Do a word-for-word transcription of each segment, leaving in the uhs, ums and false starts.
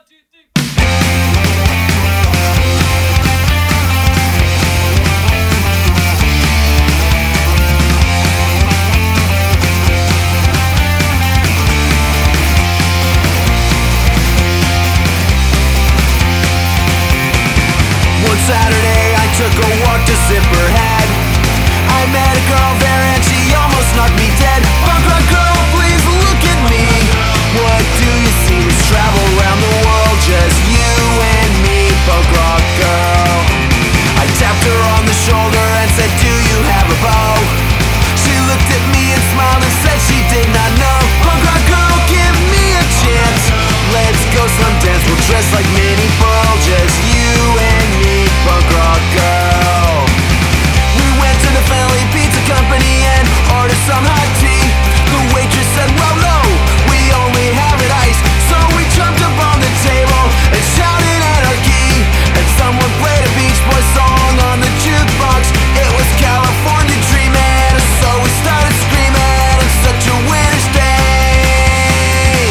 Saturday I took a walk to Zipperhead. I met a girl there and she almost knocked me dead. Punk rock girl, please look at me. What do you see? Let's travel around the world, just you and me. Punk rock girl. I tapped her on the shoulder and said, do you have a bow? She looked at me and smiled and said she did not know. Punk rock girl, give me a chance. Let's go some dance, we'll dress like Minnie Pearl, just you and me. Punk rock girl. We went to the Family Pizza Company and ordered some hot tea. The waitress said, well no, we only have it iced. So we jumped up on the table and shouted anarchy. And someone played a Beach Boys song on the jukebox. It was California Dreamin', so we started screaming on such a winter's day.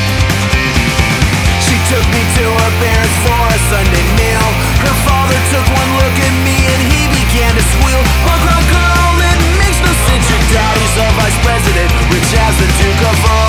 She took me to her parents for a Sunday meal. Her father took one look at me and he began to squeal. Punk rock girl, it makes no sense, your daddy's a vice president, rich as the Duke of Earl.